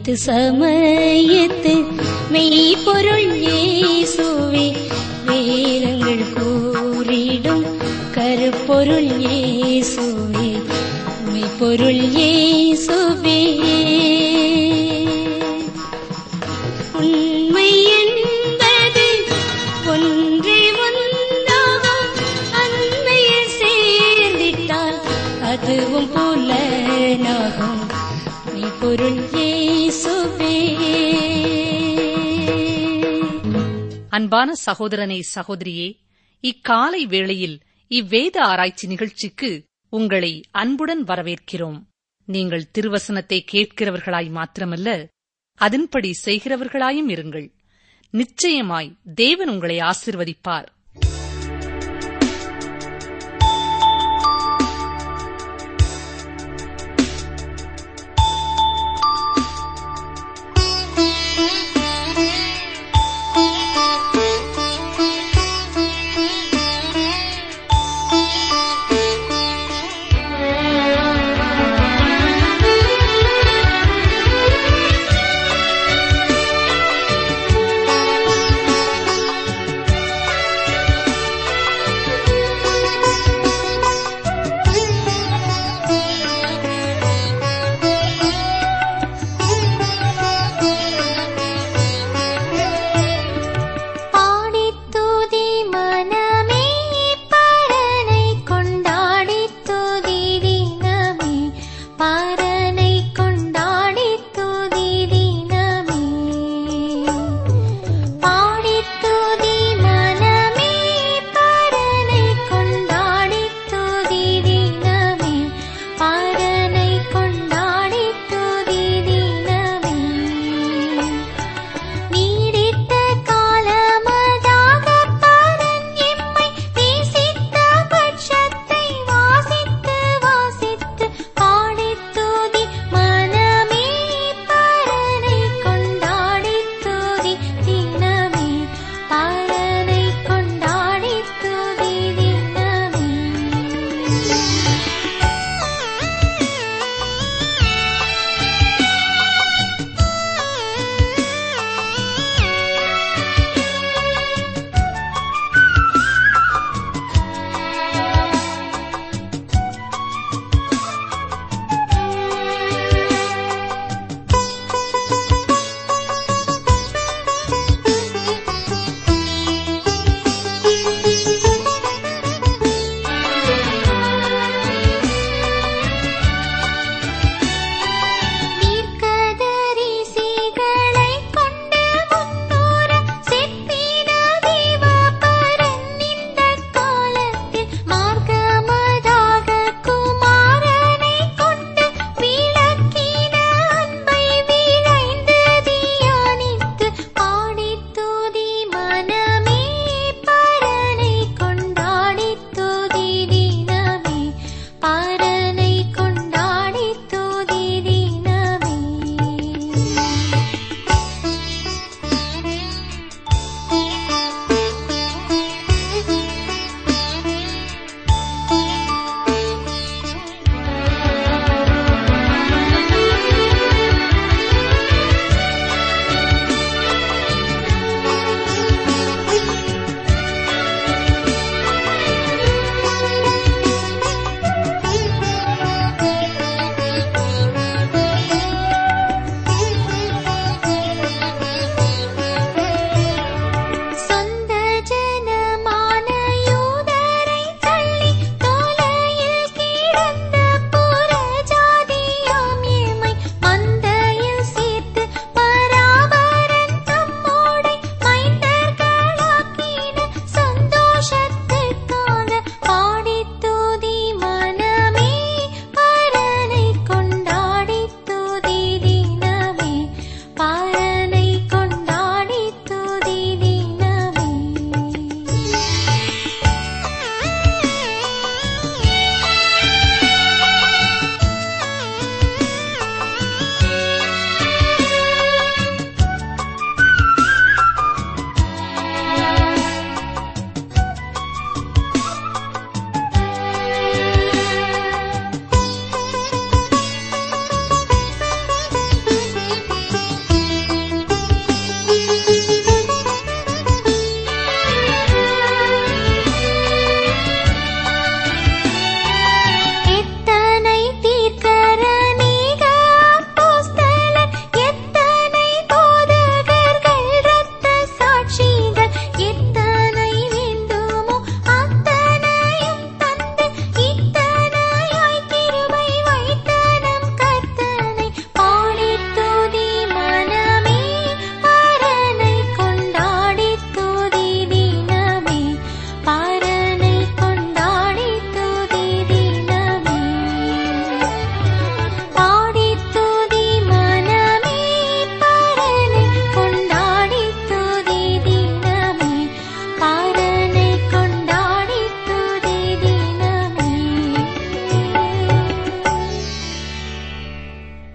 சமயத்து மெய்ப்பொருள் இயேசுவே, வேதங்கள் கூறிடும் கருப்பொருள் இயேசுவே, மெய்ப்பொருள் இயேசுவே. உண்மை என்பது ஒன்றே ஒன்றாகும், அன்மையில் சேர்ந்திட்டால் அதுவும் புலனாகும், மெய்ப்பொருள் இயேசுவே. அன்பான சகோதரனே, சகோதரியே, இக்காலை வேளையில் இவ்வேத ஆராய்ச்சி நிகழ்ச்சிக்கு உங்களை அன்புடன் வரவேற்கிறோம். நீங்கள் திருவசனத்தை கேட்கிறவர்களாய் மாத்திரமல்ல, அதன்படி செய்கிறவர்களாயும் இருங்கள். நிச்சயமாய் தேவன் உங்களை ஆசீர்வதிப்பார்.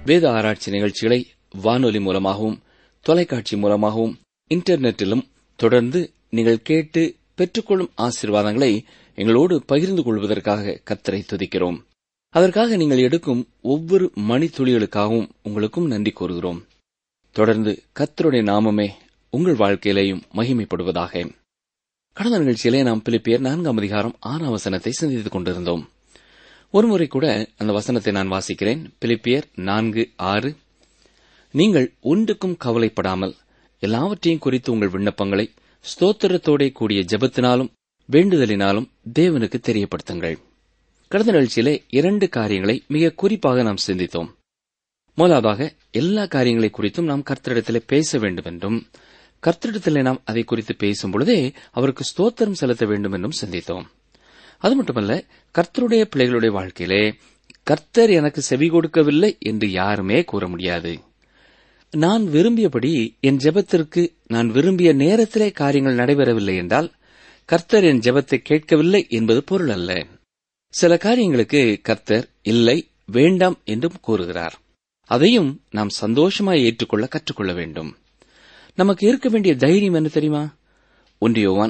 வேத ஆராய்ச்சி நிகழ்ச்சிகளை வானொலி மூலமாகவும் தொலைக்காட்சி மூலமாகவும் இன்டர்நெட்டிலும் தொடர்ந்து நீங்கள் கேட்டு பெற்றுக்கொள்ளும் ஆசீர்வாதங்களை எங்களோடு பகிர்ந்து கொள்வதற்காக கர்த்தரை துதிக்கிறோம். அதற்காக நீங்கள் எடுக்கும் ஒவ்வொரு மணித்துளிகளுக்காகவும் உங்களுக்கும் நன்றி கூறுகிறோம். தொடர்ந்து கர்த்தருடைய நாமமே உங்கள் வாழ்க்கையிலேயும் மகிமைப்படுவதாக. கடந்த நிகழ்ச்சியிலே நாம் பிலிப்பியர் 4:6 சிந்தித்துக் கொண்டிருந்தோம். ஒருமுறை கூட அந்த வசனத்தை நான் வாசிக்கிறேன். பிலிப்பியர் 4:6, நீங்கள் ஒன்றுக்கும் கவலைப்படாமல் எல்லாவற்றையும் குறித்து உங்கள் விண்ணப்பங்களை ஸ்தோத்திரத்தோட கூடிய ஜெபத்தினாலும் வேண்டுதலினாலும் தேவனுக்கு தெரியப்படுத்துங்கள். கடந்த நிகழ்ச்சியிலே 2 காரியங்களை மிக குறிப்பாக நாம் சிந்தித்தோம். முதலாவதாக, எல்லா காரியங்களை குறித்தும் நாம் கர்த்தரிடத்திலே பேச வேண்டும் என்றும், கர்த்தரிடத்திலே நாம் அதை குறித்து பேசும் பொழுதே அவருக்கு ஸ்தோத்திரம் செலுத்த வேண்டும் என்றும் சிந்தித்தோம். அது மட்டுமல்ல, கர்த்தருடைய பிள்ளைகளுடைய வாழ்க்கையிலே கர்த்தர் எனக்கு செவி கொடுக்கவில்லை என்று யாருமே கூற முடியாது. நான் விரும்பியபடி என் ஜெபத்திற்கு நான் விரும்பிய நேரத்திலே காரியங்கள் நடைபெறவில்லை என்றால் கர்த்தர் என் ஜெபத்தை கேட்கவில்லை என்பது பொருள் அல்ல. சில காரியங்களுக்கு கர்த்தர் இல்லை, வேண்டாம் என்றும் கூறுகிறார். அதையும் நாம் சந்தோஷமாய் ஏற்றுக்கொள்ள கற்றுக்கொள்ள வேண்டும். நமக்கு இருக்க வேண்டிய தைரியம் என்ன தெரியுமா? 1 யோவான்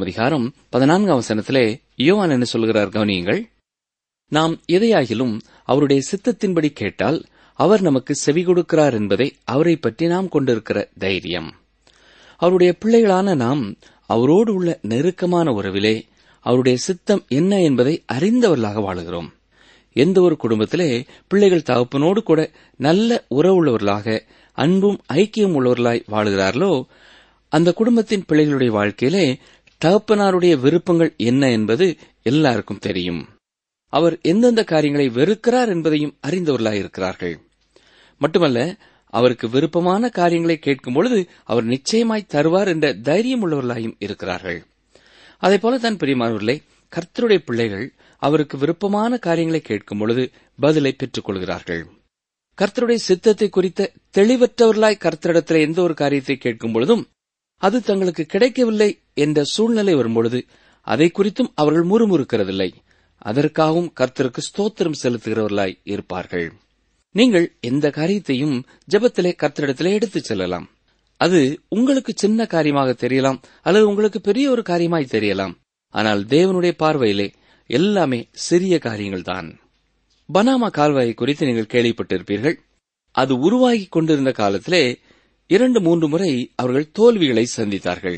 5:14 யோவான் என்ன சொல்கிறார் கவனியுங்கள். நாம் எதையாகிலும் அவருடைய சித்தத்தின்படி கேட்டால் அவர் நமக்கு செவி கொடுக்கிறார் என்பதை அவரை பற்றி நாம் கொண்டிருக்கிற தைரியம். அவருடைய பிள்ளைகளான நாம் அவரோடு உள்ள நெருக்கமான உறவிலே அவருடைய சித்தம் என்ன என்பதை அறிந்தவர்களாக வாழுகிறோம். எந்த ஒரு குடும்பத்திலே பிள்ளைகள் தகப்பனோடு கூட நல்ல உறவுள்ளவர்களாக, அன்பும் ஐக்கியம் உள்ளவர்களாய் வாழுகிறார்களோ அந்த குடும்பத்தின் பிள்ளைகளுடைய வாழ்க்கையிலே தகப்பனாருடைய விருப்பங்கள் என்ன என்பது எல்லாருக்கும் தெரியும். அவர் எந்தெந்த காரியங்களை வெறுக்கிறார் என்பதையும் அறிந்தவர்களாயிருக்கிறார்கள். மட்டுமல்ல, அவருக்கு விருப்பமான காரியங்களை கேட்கும் பொழுது அவர் நிச்சயமாய் தருவார் என்ற தைரியம் உள்ளவர்களாயும் இருக்கிறார்கள். அதேபோலதான் பிரியமானவர்களே, கர்த்தருடைய பிள்ளைகள் அவருக்கு விருப்பமான காரியங்களை கேட்கும் பொழுது பதிலை பெற்றுக் கொள்கிறார்கள். கர்த்தருடைய சித்தத்தை குறித்த தெளிவற்றவர்களாய் கர்த்தரிடத்தில் எந்த ஒரு காரியத்தை கேட்கும் பொழுதும் அது தங்களுக்கு கிடைக்கவில்லை என்ற சூழ்நிலை வரும்பொழுது அதை குறித்தும் அவர்கள் முறுமுறுக்கிறதில்லை. அதற்காகவும் கர்த்தருக்கு ஸ்தோத்திரம் செலுத்துகிறவர்களாய் இருப்பார்கள். நீங்கள் எந்த காரியத்தையும் ஜெபத்திலே கர்த்தரிடத்திலே எடுத்துச் செல்லலாம். அது உங்களுக்கு சின்ன காரியமாக தெரியலாம், அல்லது உங்களுக்கு பெரிய ஒரு காரியமாய் தெரியலாம். ஆனால் தேவனுடைய பார்வையிலே எல்லாமே சிறிய காரியங்கள்தான். பனாமா கால்வாயை குறித்து நீங்கள் கேள்விப்பட்டிருப்பீர்கள். அது உருவாகிக் கொண்டிருந்த காலத்திலே 2-3 முறை அவர்கள் தோல்விகளை சந்தித்தார்கள்.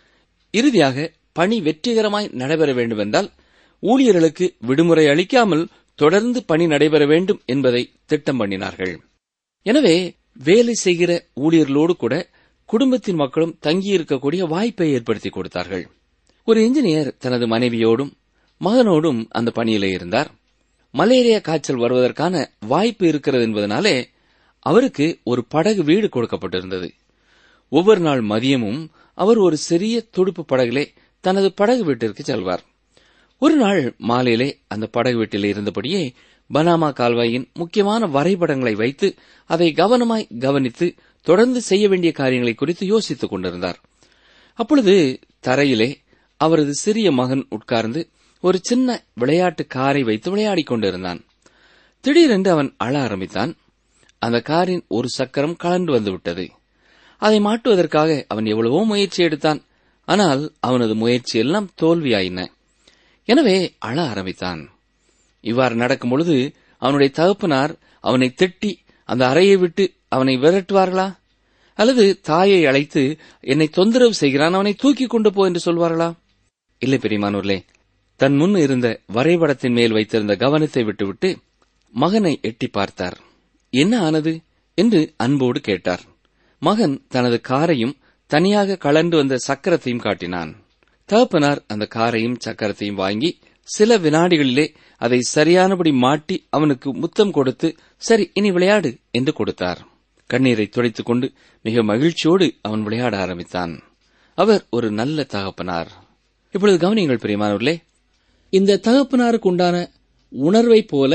இறுதியாக பணி வெற்றிகரமாய் நடைபெற வேண்டுமென்றால் ஊழியர்களுக்கு விடுமுறை அளிக்காமல் தொடர்ந்து பணி நடைபெற வேண்டும் என்பதை திட்டம் பண்ணினார்கள். எனவே வேலை செய்கிற ஊழியர்களோடு கூட குடும்பத்தின் மக்களும் தங்கியிருக்கக்கூடிய வாய்ப்பை ஏற்படுத்தி கொடுத்தார்கள். ஒரு இன்ஜினியர் தனது மனைவியோடும் மகனோடும் அந்த பணியிலே இருந்தார். மலேரியா காய்ச்சல் வருவதற்கான வாய்ப்பு இருக்கிறது என்பதனாலே அவருக்கு ஒரு படகு வீடு கொடுக்கப்பட்டிருந்தது. ஒவ்வொரு நாள் மதியமும் அவர் ஒரு சிறிய துடுப்பு படகிலே தனது படகு வீட்டிற்கு செல்வார். ஒரு நாள் மாலையிலே அந்த படகு வீட்டில் இருந்தபடியே பனாமா கால்வாயின் முக்கியமான வரைபடங்களை வைத்து அதை கவனமாய் கவனித்து தொடர்ந்து செய்ய வேண்டிய காரியங்களை குறித்து யோசித்துக் கொண்டிருந்தார். அப்பொழுது தரையிலே அவரது சிறிய மகன் உட்கார்ந்து ஒரு சின்ன விளையாட்டு காரை வைத்து விளையாடிக் கொண்டிருந்தான். திடீரென்று அவன் அழ ஆரம்பித்தான். அந்த காரின் ஒரு சக்கரம் கலண்டு வந்துவிட்டது. அதை மாட்டுவதற்காக அவன் எவ்வளவோ முயற்சி எடுத்தான். ஆனால் அவனது முயற்சியெல்லாம் தோல்வியாயின. எனவே அழ ஆரம்பித்தான். இவ்வாறு நடக்கும் பொழுது அவனுடைய தகப்பனார் அவனை திட்டி அந்த அறையை விட்டு அவனை விரட்டுவார்களா? அல்லது தாயை அழைத்து என்னை தொந்தரவு செய்கிறான், அவனை தூக்கி கொண்டு போ என்று சொல்வார்களா? இல்லை பிரியமானோர்களே, தன் முன் இருந்த வரைபடத்தின் மேல் வைத்திருந்த கவனத்தை விட்டுவிட்டு மகனை எட்டி பார்த்தார். என்ன ஆனது என்று அன்போடு கேட்டார். மகன் தனது காரையும் தனியாக கலண்டு வந்த சக்கரத்தையும் காட்டினான். தகப்பனார் அந்த காரையும் சக்கரத்தையும் வாங்கி சில வினாடிகளிலே அதை சரியானபடி மாட்டி அவனுக்கு முத்தம் கொடுத்து, சரி இனி விளையாடு என்று கொடுத்தார். கண்ணீரை துடைத்துக் கொண்டு மிக மகிழ்ச்சியோடு அவன் விளையாட ஆரம்பித்தான். அவர் ஒரு நல்ல தகப்பனார். இப்பொழுது கவனியுங்கள் பிரியமானவர்களே, இந்த தகப்பனாருக்கு உண்டான உணர்வை போல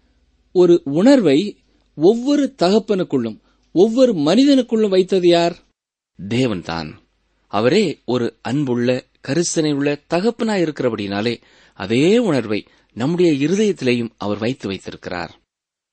ஒரு உணர்வை ஒவ்வொரு தகப்பனுக்குள்ளும் ஒவ்வொரு மனிதனுக்குள்ளும் வைத்தது யார்? தேவன்தான். அவரே ஒரு அன்புள்ள கரிசனை உள்ள தகப்பனாயிருக்கிறபடினாலே அதே உணர்வை நம்முடைய இருதயத்திலேயும் அவர் வைத்திருக்கிறார்.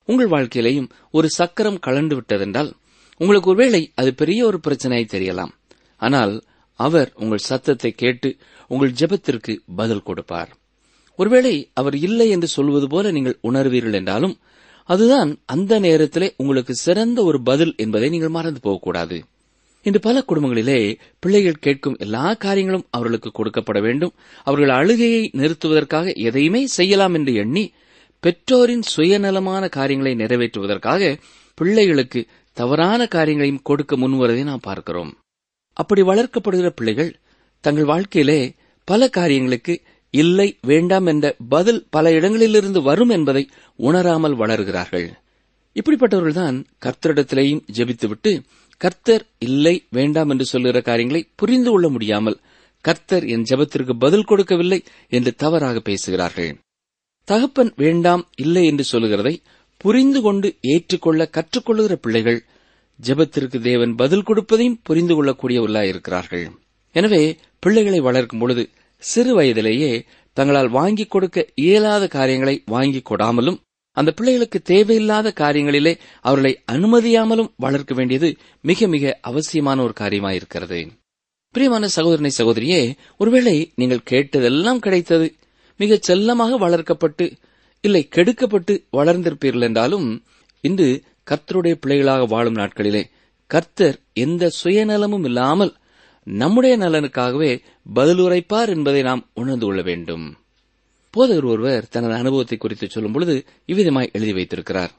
உங்கள் வாழ்க்கையிலேயும் ஒரு சக்கரம் கலண்டு விட்டதென்றால் உங்களுக்கு ஒருவேளை அது பெரிய ஒரு பிரச்சனையாய் தெரியலாம். ஆனால் அவர் உங்கள் சத்தத்தை கேட்டு உங்கள் ஜெபத்திற்கு பதில் கொடுப்பார். ஒருவேளை அவர் இல்லை என்று சொல்வது போல நீங்கள் உணர்வீர்கள் என்றாலும் அதுதான் அந்த நேரத்திலே உங்களுக்கு சிறந்த ஒரு பதில் என்பதை நீங்கள் மறந்து போகக்கூடாது. இன்று பல குடும்பங்களிலே பிள்ளைகள் கேட்கும் எல்லா காரியங்களும் அவர்களுக்கு கொடுக்கப்பட வேண்டும். அவர்கள் அழுகையை நிறுத்துவதற்காக எதையுமே செய்யலாம் என்று எண்ணி பெற்றோரின் சுயநலமான காரியங்களை நிறைவேற்றுவதற்காக பிள்ளைகளுக்கு தவறான காரியங்களையும் கொடுக்க முன்வருவதை நாம் பார்க்கிறோம். அப்படி வளர்க்கப்படுகிற பிள்ளைகள் தங்கள் வாழ்க்கையிலே பல காரியங்களுக்கு இல்லை, வேண்டாம் என்ற பதில் பல இடங்களிலிருந்து வரும் என்பதை உணராமல் வளர்கிறார்கள். இப்படிப்பட்டவர்கள்தான் கர்த்தரிடத்திலேயும் ஜெபித்துவிட்டு கர்த்தர் இல்லை, வேண்டாம் என்று சொல்லுகிற காரியங்களை புரிந்து கொள்ள முடியாமல் கர்த்தர் என் ஜெபத்திற்கு பதில் கொடுக்கவில்லை என்று தவறாக பேசுகிறார்கள். தகப்பன் வேண்டாம், இல்லை என்று சொல்லுகிறதை புரிந்து கொண்டு ஏற்றுக்கொள்ள கற்றுக்கொள்ளுகிற பிள்ளைகள் ஜெபத்திற்கு தேவன் பதில் கொடுப்பதையும் புரிந்து கொள்ளக்கூடியவர்களாயிருக்கிறார்கள். எனவே பிள்ளைகளை வளர்க்கும் பொழுது சிறு வயதிலேயே தங்களால் வாங்கிக் கொடுக்க இயலாத காரியங்களை வாங்கிக் கொடாமலும் அந்த பிள்ளைகளுக்கு தேவையில்லாத காரியங்களிலே அவர்களை அனுமதியாமலும் வளர்க்க வேண்டியது மிக மிக அவசியமான ஒரு காரியமாயிருக்கிறது. பிரியமான சகோதரனை சகோதரியே, ஒருவேளை நீங்கள் கேட்டதெல்லாம் கிடைத்தது, மிகச் செல்லமாக வளர்க்கப்பட்டு இல்லை கெடுக்கப்பட்டு வளர்ந்திருப்பீர்கள் என்றாலும் இன்று கர்த்தருடைய பிள்ளைகளாக வாழும் நாட்களிலே கர்த்தர் எந்த சுயநலமும் இல்லாமல் நம்முடைய நலனுக்காகவே பதிலுரைப்பார் என்பதை நாம் உணர்ந்து கொள்ள வேண்டும். போதகர் ஒருவர் தனது அனுபவத்தை குறித்து சொல்லும் பொழுது இவ்விதமாய் எழுதி வைத்திருக்கிறார்.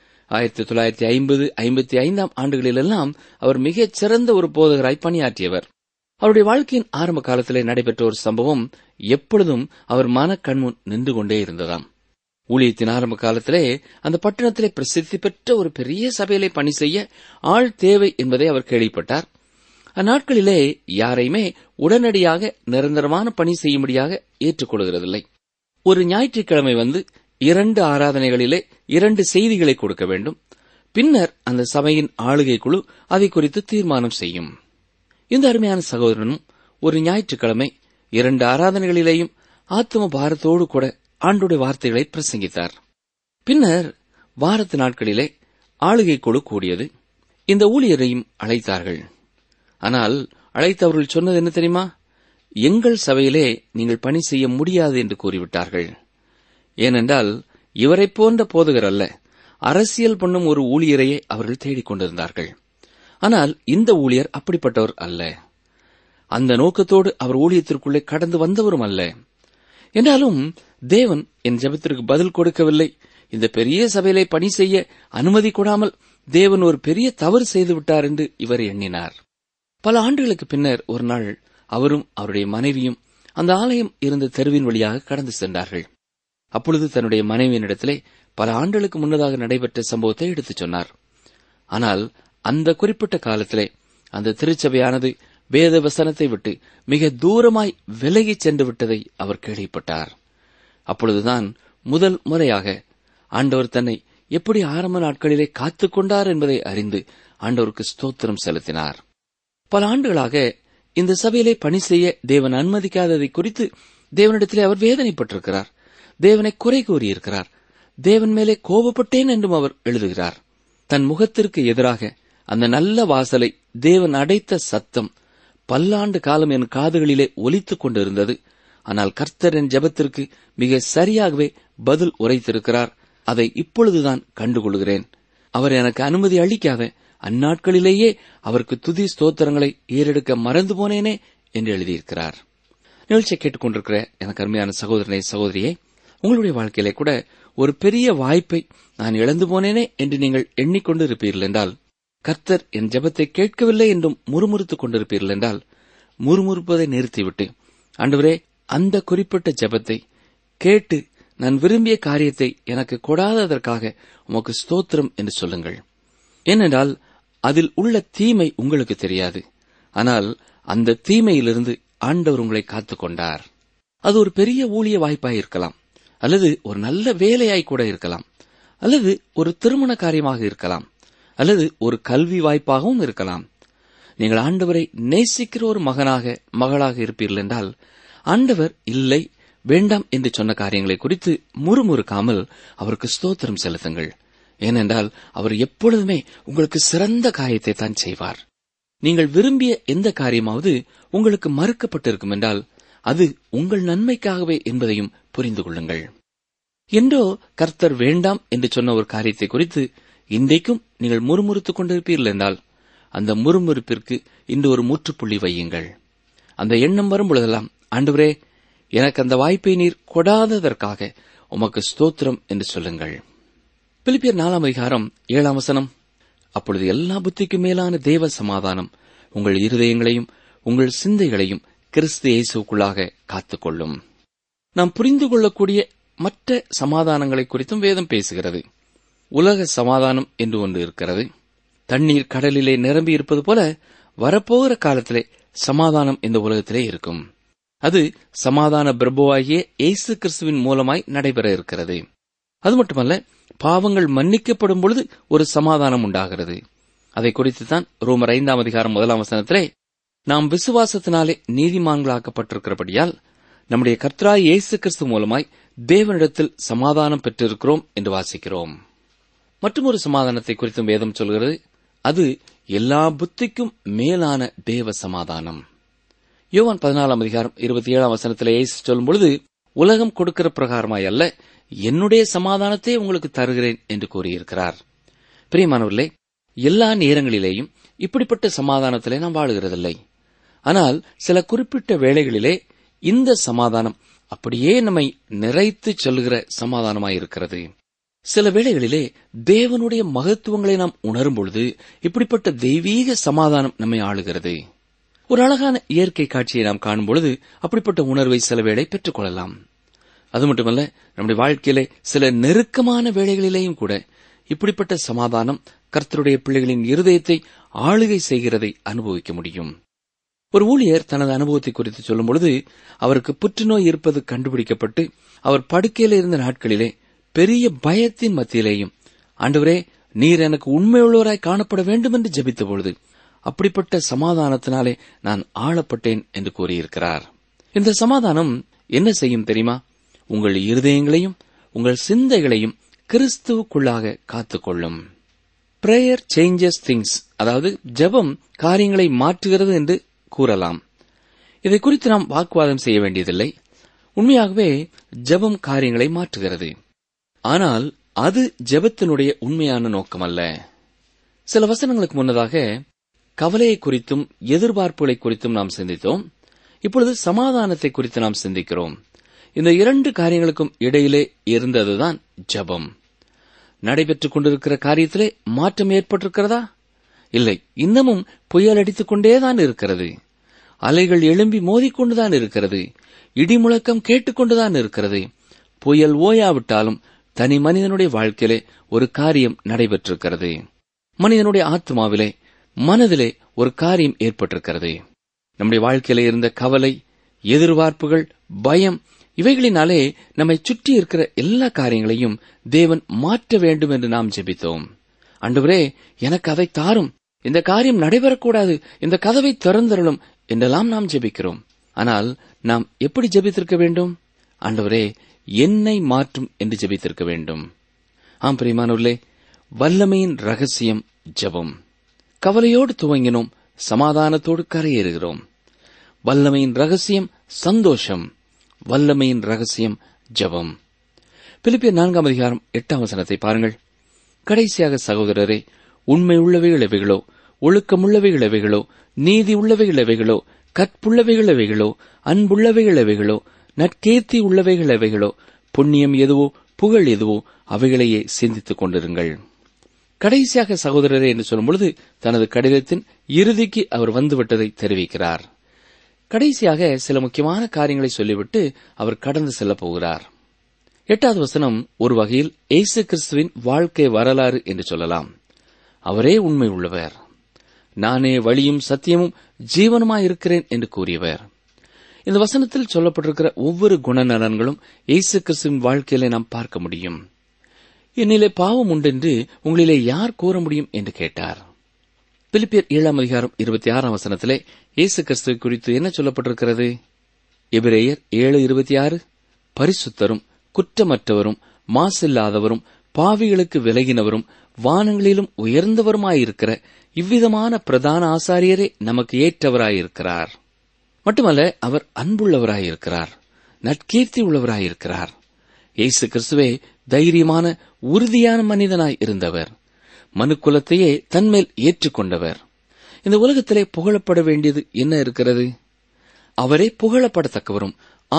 1950-55 ஆண்டுகளிலெல்லாம் அவர் மிகச் சிறந்த ஒரு போதகராய் பணியாற்றியவர். அவருடைய வாழ்க்கையின் ஆரம்ப காலத்திலே நடைபெற்ற ஒரு சம்பவம் எப்பொழுதும் அவர் மனக்கண்முன் நின்று கொண்டே இருந்ததாம். ஊழியத்தின் ஆரம்ப காலத்திலே அந்த பட்டணத்திலே பிரசித்தி பெற்ற ஒரு பெரிய சபையிலே பணி செய்ய ஆள் தேவை என்பதை அவர் கேள்விப்பட்டார். அந்நாட்களிலே யாரையுமே உடனடியாக நிரந்தரமான பணி செய்யும்படியாக ஏற்றுக்கொள்கிறதில்லை. ஒரு ஞாயிற்றுக்கிழமை வந்து 2 ஆராதனைகளிலே 2 செய்திகளை கொடுக்க வேண்டும். பின்னர் அந்த சபையின் ஆளுகை குழு அதை குறித்து தீர்மானம் செய்யும். இந்த அருமையான சகோதரனும் ஒரு ஞாயிற்றுக்கிழமை 2 ஆராதனைகளிலேயும் ஆத்தும பாரத்தோடு கூட ஆண்டோடைய வார்த்தைகளை பிரசங்கித்தார். பின்னர் வாரத்து நாட்களிலே ஆளுகை குழு கூடியது. இந்த ஊழியரையும் அழைத்தார்கள். ஆனால் அழைத்தவர்கள் சொன்னது என்ன தெரியுமா? எங்கள் சபையிலே நீங்கள் பணி செய்ய முடியாது என்று கூறிவிட்டார்கள். ஏனென்றால் இவரைப் போன்ற போதகர் அல்ல, அரசியல் பண்ணும் ஒரு ஊழியரையே அவர்கள் தேடிக் கொண்டிருந்தார்கள். ஆனால் இந்த ஊழியர் அப்படிப்பட்டவர் அல்ல. அந்த நோக்கத்தோடு அவர் ஊழியத்திற்குள்ளே கடந்து வந்தவரும் அல்ல. என்றாலும் தேவன் என் ஜெபத்திற்கு பதில் கொடுக்கவில்லை, இந்த பெரிய சபையிலே பணி செய்ய அனுமதி கொடாமல் தேவன் ஒரு பெரிய தவறு செய்துவிட்டார் என்று இவர் எண்ணினார். பல ஆண்டுகளுக்கு பின்னர் ஒரு நாள் அவரும் அவருடைய மனைவியும் அந்த ஆலயம் இருந்த தெருவின் வழியாக கடந்து சென்றார்கள். அப்பொழுது தன்னுடைய மனைவியினிடத்திலே பல ஆண்டுகளுக்கு முன்னதாக நடைபெற்ற சம்பவத்தை எடுத்துச் சொன்னார். ஆனால் அந்த குறிப்பிட்ட காலத்திலே அந்த திருச்சபையானது வேத வசனத்தை விட்டு மிக தூரமாய் விலகிச் சென்று விட்டதை அவர் கேள்விப்பட்டார். அப்பொழுதுதான் முதல் முறையாக ஆண்டவர் தன்னை எப்படி ஆரம்ப நாட்களிலே காத்துக் கொண்டார் என்பதை அறிந்து ஆண்டவருக்கு ஸ்தோத்திரம் செலுத்தினார். பல ஆண்டுகளாக இந்த சபையிலே பணி செய்ய தேவன் அனுமதிக்காததை குறித்து தேவனிடத்திலே அவர் வேதனைப்பட்டிருக்கிறார். தேவனை குறை கூறியிருக்கிறார். தேவன் மேலே கோபப்பட்டேன் என்றும் அவர் எழுதுகிறார். தன் முகத்திற்கு எதிராக அந்த நல்ல வாசலை தேவன் அடைத்த சத்தம் பல்லாண்டு காலம் என் காதுகளிலே ஒலித்துக் கொண்டிருந்தது. ஆனால் கர்த்தர் என் ஜெபத்திற்கு மிக சரியாகவே பதில் உரைத்திருக்கிறார். அதை இப்பொழுதுதான் கண்டுகொள்கிறேன். அவர் எனக்கு அனுமதி அளிக்காத அந்நாட்களிலேயே அவருக்கு துதி ஸ்தோத்திரங்களை ஏறெடுக்க மறந்து போனேனே என்று எழுதியிருக்கிறார். நிகழ்ச்சியை கேட்டுக்கொண்டிருக்கிற எனக்கு அருமையான சகோதரனை சகோதரியே, உங்களுடைய வாழ்க்கையிலே கூட ஒரு பெரிய வாய்ப்பை நான் இழந்து போனேனே என்று நீங்கள் எண்ணிக்கொண்டு இருப்பீர்கள் என்றால், கர்த்தர் என் ஜெபத்தை கேட்கவில்லை என்றும் முறுமுறுத்துக் கொண்டிருப்பீர்கள் என்றால், முறுமுறுப்பதை நிறுத்திவிட்டு ஆண்டவரே, அந்த குறிப்பிட்ட ஜெபத்தை கேட்டு நான் விரும்பிய காரியத்தை எனக்கு கொடாததற்காக உமக்கு ஸ்தோத்திரம் என்று சொல்லுங்கள். ஏனென்றால் அதில் உள்ள தீமை உங்களுக்கு தெரியாது. ஆனால் அந்த தீமையிலிருந்து ஆண்டவர் உங்களை காத்துக் கொண்டார். அது ஒரு பெரிய ஊழிய வாய்ப்பாய் இருக்கலாம், அல்லது ஒரு நல்ல வேலையாய் கூட இருக்கலாம், அல்லது ஒரு திருமண காரியமாக இருக்கலாம், அல்லது ஒரு கல்வி வாய்ப்பாகவும் இருக்கலாம். நீங்கள் ஆண்டவரை நேசிக்கிற ஒரு மகனாக மகளாக இருப்பீர்கள் என்றால், ஆண்டவர் இல்லை வேண்டாம் என்று சொன்ன காரியங்களை குறித்து முறுமுறுக்காமல் அவருக்கு ஸ்தோத்திரம் செலுத்துங்கள். ஏனென்றால் அவர் எப்பொழுதுமே உங்களுக்கு சிறந்த காரியத்தை தான் செய்வார். நீங்கள் விரும்பிய எந்த காரியமாவது உங்களுக்கு மறுக்கப்பட்டிருக்கும் என்றால் அது உங்கள் நன்மைக்காகவே என்பதையும் புரிந்து கொள்ளுங்கள். என்றோ கர்த்தர் வேண்டாம் என்று சொன்ன ஒரு காரியத்தை குறித்து இன்றைக்கும் நீங்கள் முறுமுறுத்துக் கொண்டிருப்பீர்கள் என்றால் அந்த முறுமுறுப்பிற்கு இன்று ஒரு முற்றுப்புள்ளி வையுங்கள். அந்த எண்ணம் வரும் பொழுதெல்லாம், ஆண்டவரே, எனக்கு அந்த வாய்ப்பை நீர் கொடாததற்காக உமக்கு ஸ்தோத்திரம் என்று சொல்லுங்கள். பிலிப்பியர் 4:7 அப்பொழுது எல்லா புத்திக்கும் மேலான தேவ சமாதானம் உங்கள் இருதயங்களையும் உங்கள் சிந்தைகளையும் கிறிஸ்து இயேசுவுக்குள்ளாக காத்துக்கொள்ளும். நாம் புரிந்து கொள்ளக்கூடிய மற்ற சமாதானங்களை குறித்தும் வேதம் பேசுகிறது. உலக சமாதானம் என்று ஒன்று இருக்கிறது. தண்ணீர் கடலிலே நிரம்பி இருப்பது போல வரப்போகிற காலத்திலே சமாதானம் இந்த உலகத்திலே இருக்கும். அது சமாதான பிரபுவாகிய இயேசு கிறிஸ்துவின் மூலமாய் நடைபெற இருக்கிறது. அது மட்டுமல்ல, பாவங்கள் மன்னிக்கப்படும் பொழுது ஒரு சமாதானம் உண்டாகிறது. அதை குறித்துத்தான் ரோமர் 5:1 நாம் விசுவாசத்தினாலே நீதிமான்களாக்கப்பட்டிருக்கிறபடியால் நம்முடைய கர்த்தராகிய இயேசு கிறிஸ்து மூலமாய் தேவனிடத்தில் சமாதானம் பெற்றிருக்கிறோம் என்று வாசிக்கிறோம். மற்றொரு சமாதானத்தை குறித்தும் வேதம் சொல்கிறது. அது எல்லா புத்திக்கும் மேலான தேவ சமாதானம். யோவான் 14:27 இயேசு சொல்லும் பொழுது, உலகம் கொடுக்கிற பிரகாரமாய் அல்ல, என்னுடைய சமாதானத்தை உங்களுக்கு தருகிறேன் என்று கூறியிருக்கிறார். பிரியமானவர்களே, எல்லா நேரங்களிலேயும் இப்படிப்பட்ட சமாதானத்திலே நாம் வாழுகிறதில்லை. ஆனால் சில குறிப்பிட்ட வேளைகளிலே இந்த சமாதானம் அப்படியே நம்மை நிறைத்து செல்லுகிற சமாதானமாயிருக்கிறது. சில வேளைகளிலே தேவனுடைய மகத்துவங்களை நாம் உணரும் பொழுது இப்படிப்பட்ட தெய்வீக சமாதானம் நம்மை ஆளுகிறது. ஒரு அழகான இயற்கை காட்சியை நாம் காணும் பொழுது அப்படிப்பட்ட உணர்வை சில வேளை பெற்றுக் கொள்ளலாம். அது மட்டுமல்ல, நம்முடைய வாழ்க்கையிலே சில நெருக்கமான வேளைகளிலேயும் கூட இப்படிப்பட்ட சமாதானம் கர்த்தருடைய பிள்ளைகளின் இருதயத்தை ஆளுகை செய்கிறதை அனுபவிக்க முடியும். ஒரு ஊழியர் தனது அனுபவத்தை குறித்து சொல்லும் பொழுது, அவருக்கு புற்றுநோய் இருப்பது கண்டுபிடிக்கப்பட்டு அவர் படுக்கையில் இருந்த நாட்களிலே பெரிய பயத்தின் மத்தியிலேயும், ஆண்டவரே, நீர் எனக்கு உண்மையுள்ளவராய் காணப்பட வேண்டும் என்று ஜெபித்த பொழுது அப்படிப்பட்ட சமாதானத்தினாலே நான் ஆளப்பட்டேன் என்று கூறியிருக்கிறார். இந்த சமாதானம் என்ன செய்யும் தெரியுமா? உங்கள் இருதயங்களையும் உங்கள் சிந்தைகளையும் கிறிஸ்துவுக்குள்ளாக காத்துக்கொள்ளும். பிரேயர் சேஞ்சஸ் திங்ஸ், அதாவது ஜெபம் காரியங்களை மாற்றுகிறது என்று கூறலாம். இதை குறித்து நாம் வாக்குவாதம் செய்ய வேண்டியதில்லை. உண்மையாகவே ஜெபம் காரியங்களை மாற்றுகிறது. ஆனால் அது ஜெபத்தினுடைய உண்மையான நோக்கமல்ல. சில வசனங்களுக்கு முன்னதாக கவலையை குறித்தும் எதிர்பார்ப்புகளை குறித்தும் நாம் சிந்தித்தோம். இப்பொழுது சமாதானத்தை குறித்து நாம் சிந்திக்கிறோம். இந்த இரண்டு காரியங்களுக்கும் இடையிலே இருந்ததுதான் ஜெபம். நடைபெற்றுக் கொண்டிருக்கிற காரியத்திலே மாற்றம் ஏற்பட்டிருக்கிறதா? இல்லை, இன்னமும் புயல் அடித்துக் கொண்டேதான் இருக்கிறது. அலைகள் எழும்பி மோதிக்கொண்டுதான் இருக்கிறது. இடிமுழக்கம் கேட்டுக்கொண்டுதான் இருக்கிறது. புயல் ஓயாவிட்டாலும் தனி மனிதனுடைய வாழ்க்கையிலே ஒரு காரியம் நடைபெற்றிருக்கிறது. மனிதனுடைய ஆத்மாவிலே, மனதிலே ஒரு காரியம் ஏற்பட்டிருக்கிறது. நம்முடைய வாழ்க்கையிலே இருந்த கவலை, எதிர்பார்ப்புகள், பயம், இவைகளினாலே நம்மை சுற்றி இருக்கிற எல்லா காரியங்களையும் தேவன் மாற்ற வேண்டும் என்று நாம் ஜெபித்தோம். ஆண்டவரே, எனக்கு அதை தாரும், இந்த காரியம் நடைபெறக்கூடாது, இந்த கதவை திறந்தருளும் என்றெல்லாம் நாம் ஜெபிக்கிறோம். ஆனால் நாம் எப்படி ஜெபித்திருக்க வேண்டும்? ஆண்டவரே, என்னை மாற்றும் என்று ஜெபித்திருக்க வேண்டும். ஆம் பிரியமானவர்களே, வல்லமையின் ரகசியம் ஜெபம். கவலையோடு துவங்கினோம், சமாதானத்தோடு கரையேறுகிறோம். வல்லமையின் ரகசியம் சந்தோஷம், வல்லமையின் ரகசியம் ஜெபம். பிலிப்பியர் 4:8 பாருங்கள். கடைசியாக சகோதரரே, உண்மை உள்ளவைகள் எவைகளோ, ஒழுக்கமுள்ளவைகள் எவைகளோ, நீதி உள்ளவைகள் எவைகளோ, கற்புள்ளவைகள் எவைகளோ, அன்புள்ளவைகள் எவைகளோ, நற்கீர்த்தி உள்ளவைகள் எவைகளோ, புண்ணியம் எதுவோ, புகழ் எதுவோ, அவைகளையே சிந்தித்துக் கொண்டிருங்கள். கடைசியாக சகோதரரே என்று சொல்லும் பொழுது தனது கடிதத்தின் இறுதிக்கு அவர் வந்துவிட்டதை தெரிவிக்கிறார். கடைசியாக சில முக்கியமான காரியங்களை சொல்லிவிட்டு அவர் கடந்து செல்லப் போகிறார். 8வது வசனம் ஒரு வகையில் இயேசு கிறிஸ்துவின் வாழ்க்கை வரலாறு என்று சொல்லலாம். அவரே உண்மை உள்ளவர், நானே வழியும் சத்தியமும் ஜீவனுமாயிருக்கிறேன் என்று கூறியவர். இந்த வசனத்தில் சொல்லப்பட்டிருக்கிற ஒவ்வொரு குணநலன்களும் இயேசு கிறிஸ்துவின் வாழ்க்கையிலே நாம் பார்க்க முடியும். என்னிலே பாவம் உண்டென்று உங்களிலே யார் கூற முடியும் என்று கேட்டார். பிலிப்பியர் 7:26 இயேசு கிறிஸ்துவை குறித்து என்ன சொல்லப்பட்டிருக்கிறது? எபிரேயர் 7:26 பரிசுத்தரும் குற்றமற்றவரும் மாசில்லாதவரும் பாவிகளுக்கு விலகினவரும் வானங்களிலும் உயர்ந்தவருமாயிருக்கிற இவ்விதமான பிரதான ஆசாரியரே நமக்கு ஏற்றவராயிருக்கிறார். மட்டுமல்ல, அவர் அன்புள்ளவராயிருக்கிறார், நற்கீர்த்தி உள்ளவராயிருக்கிறார். இயேசு கிறிஸ்துவே தைரியமான உறுதியான மனிதனாய் இருந்தவர். மனுக்குலத்தையே தன்மேல் ஏற்றுக்கொண்டவர். இந்த உலகத்திலே புகழப்பட வேண்டியது என்ன இருக்கிறது? அவரே புகழப்படத்தக்கவரும்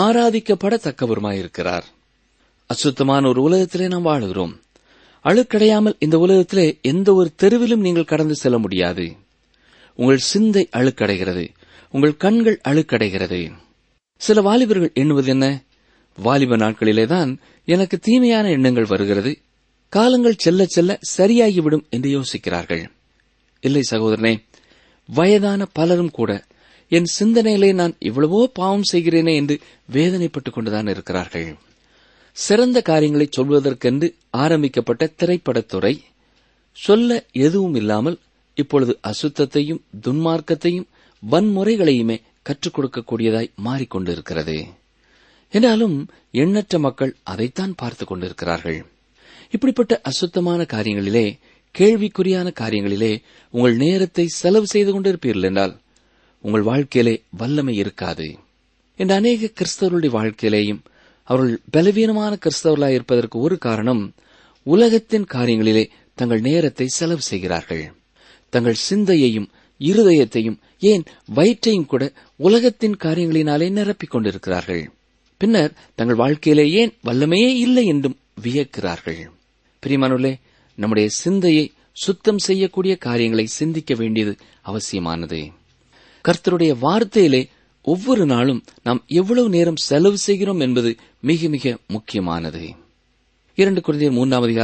ஆராதிக்கப்படத்தக்கவருமாயிருக்கிறார். அசுத்தமான ஒரு உலகத்திலே நாம் வாழுகிறோம். அழுக்கடையாமல் இந்த உலகத்திலே எந்த ஒரு தெருவிலும் நீங்கள் கடந்து செல்ல முடியாது. உங்கள் சிந்தை அழுக்கடைகிறது, உங்கள் கண்கள் அழுக்கடைகிறது. சில வாலிபர்கள் எண்ணுவது என்ன? வாலிப நாட்களிலேதான் எனக்கு தீமையான எண்ணங்கள் வருகிறது, காலங்கள் செல்ல செல்ல சரியாகிவிடும் என்று யோசிக்கிறார்கள். இல்லை சகோதரனே, வயதான பலரும் கூட என் சிந்தனையிலே நான் இவ்வளவோ பாவம் செய்கிறேனே என்று வேதனைப்பட்டுக் கொண்டுதான் இருக்கிறார்கள். சிறந்த காரியங்களை சொல்வதற்கென்று ஆரம்பிக்கப்பட்ட திரைப்படத்துறை சொல்ல எதுவும் இல்லாமல் இப்பொழுது அசுத்தத்தையும் துன்மார்க்கத்தையும் வன்முறைகளையுமே கற்றுக் கொடுக்கக்கூடியதாய் மாறிக்கொண்டிருக்கிறது. என்றாலும் எண்ணற்ற மக்கள் அதைத்தான் பார்த்துக் கொண்டிருக்கிறார்கள். இப்படிப்பட்ட அசுத்தமான காரியங்களிலே, கேள்விக்குறியான காரியங்களிலே உங்கள் நேரத்தை செலவு செய்து கொண்டிருப்பீர்கள் என்றால் உங்கள் வாழ்க்கையிலே வல்லமை இருக்காது. என்ற அநேக கிறிஸ்தவர்களுடைய வாழ்க்கையிலேயும் அவர்கள் பலவீனமான கிறிஸ்தவர்களாய் இருப்பதற்கு ஒரு காரணம், உலகத்தின் காரியங்களிலே தங்கள் நேரத்தை செலவு செய்கிறார்கள். தங்கள் சிந்தையையும் இருதயத்தையும், ஏன் வயிற்றையும் கூட உலகத்தின் காரியங்களினாலே நிரப்பிக் கொண்டிருக்கிறார்கள். பின்னர் தங்கள் வாழ்க்கையிலே ஏன் வல்லமையே இல்லை என்றும் வியக்கிறார்கள். பிரியமானவர்களே, நம்முடைய சிந்தையை சுத்தம் செய்யக்கூடிய காரியங்களை சிந்திக்க வேண்டியது அவசியமானது. கர்த்தருடைய வார்த்தையிலே ஒவ்வொரு நாளும் நாம் எவ்வளவு நேரம் செலவு செய்கிறோம் என்பது மிக மிக முக்கியமானது. 2 கொரிந்தியர்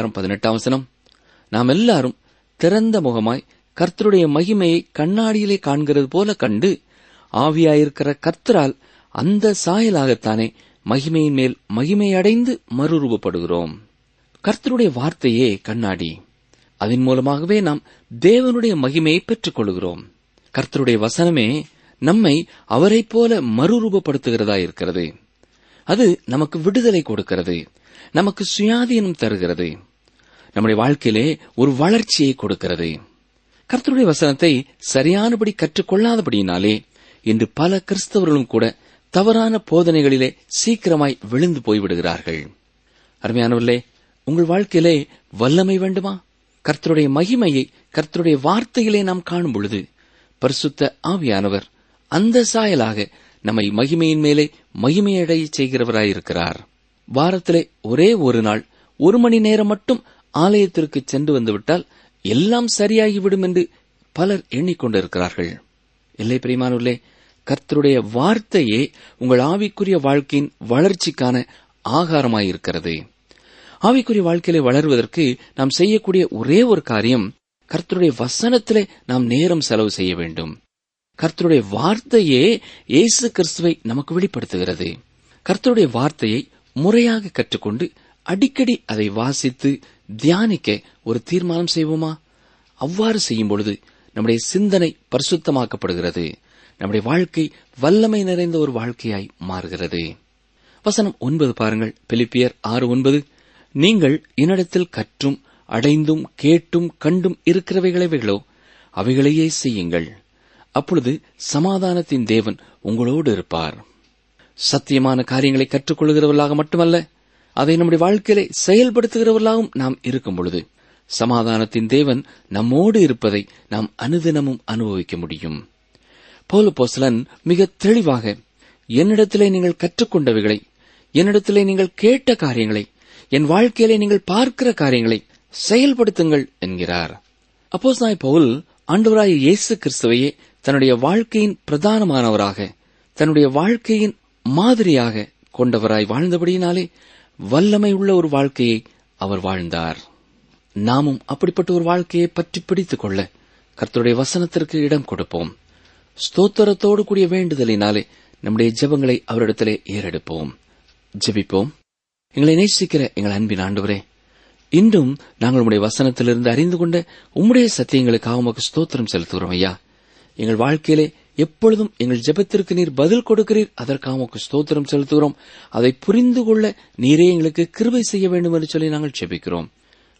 3:18 நாம் எல்லாரும் திறந்த முகமாய் கர்த்தருடைய மகிமையை கண்ணாடியிலே காண்கிறது போல கண்டு ஆவியாயிருக்கிற கர்த்தரால் அந்த சாயலாகத்தானே மகிமையின் மேல் மகிமையடைந்து மறுரூபப்படுகிறோம். கர்த்தருடைய வார்த்தையே கண்ணாடி. அதன் மூலமாகவே நாம் தேவனுடைய மகிமையை பெற்றுக் கொள்கிறோம். கர்த்தருடைய வசனமே நம்மை அவரைப் போல மறுரூபப்படுத்துகிறதா இருக்கிறது. அது நமக்கு விடுதலை கொடுக்கிறது, நமக்கு சுயாதீனம் தருகிறது, நம்முடைய வாழ்க்கையிலே ஒரு வளர்ச்சியை கொடுக்கிறது. கர்த்தருடைய வசனத்தை சரியானபடி கற்றுக்கொள்ளாதபடியினாலே இன்று பல கிறிஸ்தவர்களும் கூட தவறான போதனைகளிலே சீக்கிரமாய் விழுந்து போய்விடுகிறார்கள். அருமையானவர்களே, உங்கள் வாழ்க்கையிலே வல்லமை வேண்டுமா? கர்த்தருடைய மகிமையை கர்த்தருடைய வார்த்தையிலே நாம் காணும் பொழுது பரிசுத்த ஆவியானவர் அந்த சாயலாக நம்மை மகிமையின் மேலே மகிமையடைய செய்கிறவராயிருக்கிறார். வாரத்திலே ஒரே ஒரு நாள் 1 மணி நேரம் மட்டும் ஆலயத்திற்கு சென்று வந்துவிட்டால் எல்லாம் சரியாகிவிடும் என்று பலர் எண்ணிக்கொண்டிருக்கிறார்கள். இல்லை பிரியமானவர்களே, கர்த்தருடைய வார்த்தையே உங்கள் ஆவிக்குரிய வாழ்க்கையின் வளர்ச்சிக்கான ஆகாரமாயிருக்கிறது. ஆவிக்குரிய வாழ்க்கையிலே வளர்வதற்கு நாம் செய்யக்கூடிய ஒரே ஒரு காரியம், கர்த்தருடைய வசனத்திலே நாம் நேரம் செலவு செய்ய வேண்டும். கர்த்தருடைய வார்த்தையே இயேசு கிறிஸ்துவை நமக்கு வெளிப்படுத்துகிறது. கர்த்தருடைய வார்த்தையை முறையாக கற்றுக்கொண்டு அடிக்கடி அதை வாசித்து தியானிக்க ஒரு தீர்மானம் செய்வோமா? அவ்வாறு செய்யும் பொழுது நம்முடைய சிந்தனை பரிசுத்தமாக்கப்படுகிறது, நம்முடைய வாழ்க்கை வல்லமை நிறைந்த ஒரு வாழ்க்கையாய் மாறுகிறது. வசனம் 9 பாருங்கள். பிலிப்பியர் 6:9 நீங்கள் என்னிடத்தில் கற்றும் அடைந்தும் கேட்டும் கண்டும் இருக்கிறவைகளோ அவைகளையே செய்யுங்கள், அப்பொழுது சமாதானத்தின் தேவன் உங்களோடு இருப்பார். சத்தியமான காரியங்களை கற்றுக்கொள்கிறவர்களாக மட்டுமல்ல, அதை நம்முடைய வாழ்க்கையிலே செயல்படுத்துகிறவர்களாகவும் நாம் இருக்கும் பொழுது சமாதானத்தின் தேவன் நம்மோடு இருப்பதை நாம் அனுதினமும் அனுபவிக்க முடியும். பவுல் அப்போஸ்தலன் மிக தெளிவாக, என்னிடத்திலே நீங்கள் கற்றுக்கொண்டவைகளை, என்னிடத்திலே நீங்கள் கேட்ட காரியங்களை, என் வாழ்க்கையிலே நீங்கள் பார்க்கிற காரியங்களை செயல்படுத்துங்கள் என்கிறார். அப்போஸ்தலனாகிய பவுல் ஆண்டவராகிய இயேசு கிறிஸ்துவையே தன்னுடைய வாழ்க்கையின் பிரதானமானவராக, தன்னுடைய வாழ்க்கையின் மாதிரியாக கொண்டவராய் வாழ்ந்தபடியினாலே வல்லமை உள்ள ஒரு வாழ்க்கையை அவர் வாழ்ந்தார். நாமும் அப்படிப்பட்ட ஒரு வாழ்க்கையை பற்றி பிடித்துக் கொள்ள கர்த்தருடைய வசனத்திற்கு இடம் கொடுப்போம். ஸ்தோத்திரத்தோடு கூடிய வேண்டுதலினாலே நம்முடைய ஜெபங்களை அவரிடத்திலே ஏறெடுப்போம். ஜெபிப்போம். எங்களை நேசிக்கிற எங்கள் அன்பின் ஆண்டவரே, இன்றும் நாங்கள் உம்முடைய வசனத்திலிருந்து அறிந்து கொண்ட உம்முடைய சத்தியங்களுக்காக உமக்கு ஸ்தோத்திரம் செலுத்துகிறோம் ஐயா. எங்கள் வாழ்க்கையிலே எப்பொழுதும் எங்கள் ஜெபத்திற்கு நீர் பதில் கொடுக்கிறீர், அதற்காக உமக்கு ஸ்தோத்திரம் செலுத்துகிறோம். அதை புரிந்து கொள்ள நீரே எங்களுக்கு கிருபை செய்ய வேண்டும் என்று சொல்லி நாங்கள் ஜெபிக்கிறோம்.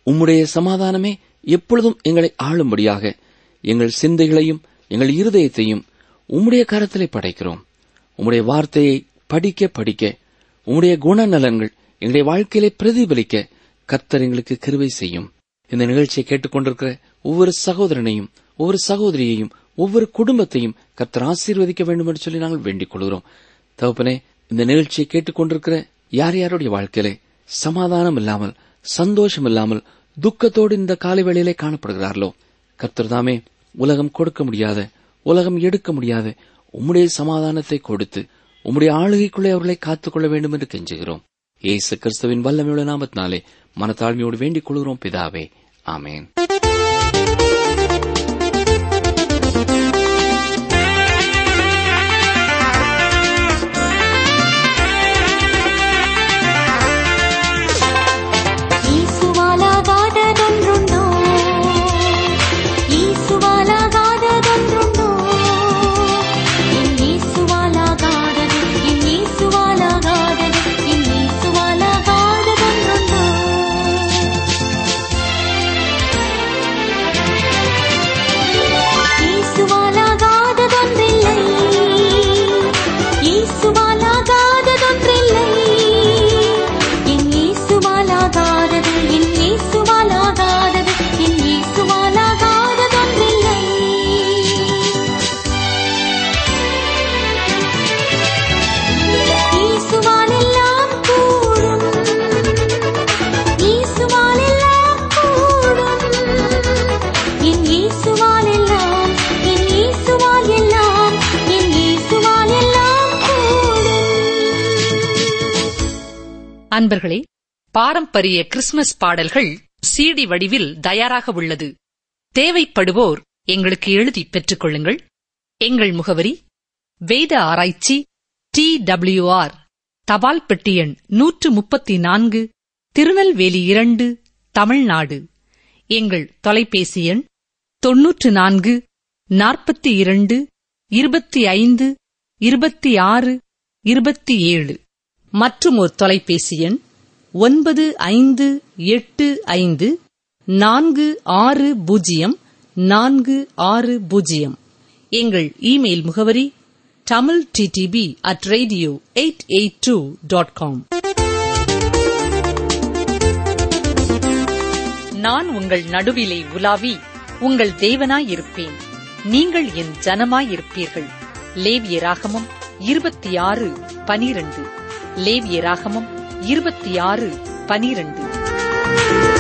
உம்முடைய சமாதானமே எப்பொழுதும் எங்களை ஆளும்படியாக எங்கள் சிந்தைகளையும் எங்கள் இருதயத்தையும் உம்முடைய கரத்திலே படைக்கிறோம். உம்முடைய வார்த்தையை படிக்க படிக்க உம்முடைய குணநலன்கள் எங்களுடைய வாழ்க்கையிலே பிரதிபலிக்க கர்த்தர் எங்களுக்கு கிருபை செய்யும். இந்த நிகழ்ச்சியை கேட்டுக்கொண்டிருக்கிற ஒவ்வொரு சகோதரனையும் ஒவ்வொரு சகோதரியையும் ஒவ்வொரு குடும்பத்தையும் கர்த்தர் ஆசீர்வதிக்க வேண்டும் என்று சொல்லி நாங்கள் வேண்டிக் கொள்கிறோம். தகப்பனே, இந்த நிகழ்ச்சியை கேட்டுக்கொண்டிருக்கிற யார் யாருடைய வாழ்க்கையிலே சமாதானம் இல்லாமல் சந்தோஷம் இல்லாமல் துக்கத்தோடு இந்த காலை வேளையிலே காணப்படுகிறார்களோ, கர்த்தர் தாமே உலகம் கொடுக்க முடியாத, உலகம் எடுக்க முடியாத உம்முடைய சமாதானத்தை கொடுத்து உம்முடைய ஆளுகைக்குள்ளே அவர்களை காத்துக்கொள்ள வேண்டும் என்று கெஞ்சுகிறோம். இயேசு கிறிஸ்துவின் வல்லமையுள்ள நாமத்தினாலே மனத்தாழ்மையோடு வேண்டிக் கொள்கிறோம் பிதாவே, ஆமேன். அன்பர்களே, பாரம்பரிய கிறிஸ்துமஸ் பாடல்கள் CD வடிவில் தயாராக உள்ளது. தேவைப்படுவோர் எங்களுக்கு எழுதி பெற்றுக் கொள்ளுங்கள். எங்கள் முகவரி: வேத ஆராய்ச்சி, TWR, தபால் பெட்டி எண் 134, திருநெல்வேலி 2, தமிழ்நாடு. எங்கள் தொலைபேசி எண் 94 42 25 26 27. மற்றும் ஒரு தொலைபேசி எண் 9585 460 460. எங்கள் இமெயில் முகவரி tamilttb@radio882.com. நான் உங்கள் நடுவிலே உலாவி உங்கள் தேவனாயிருப்பேன், நீங்கள் என் ஜனமாயிருப்பீர்கள். லேவியராகமம் 26:12. லேவியராகமம் 26:12.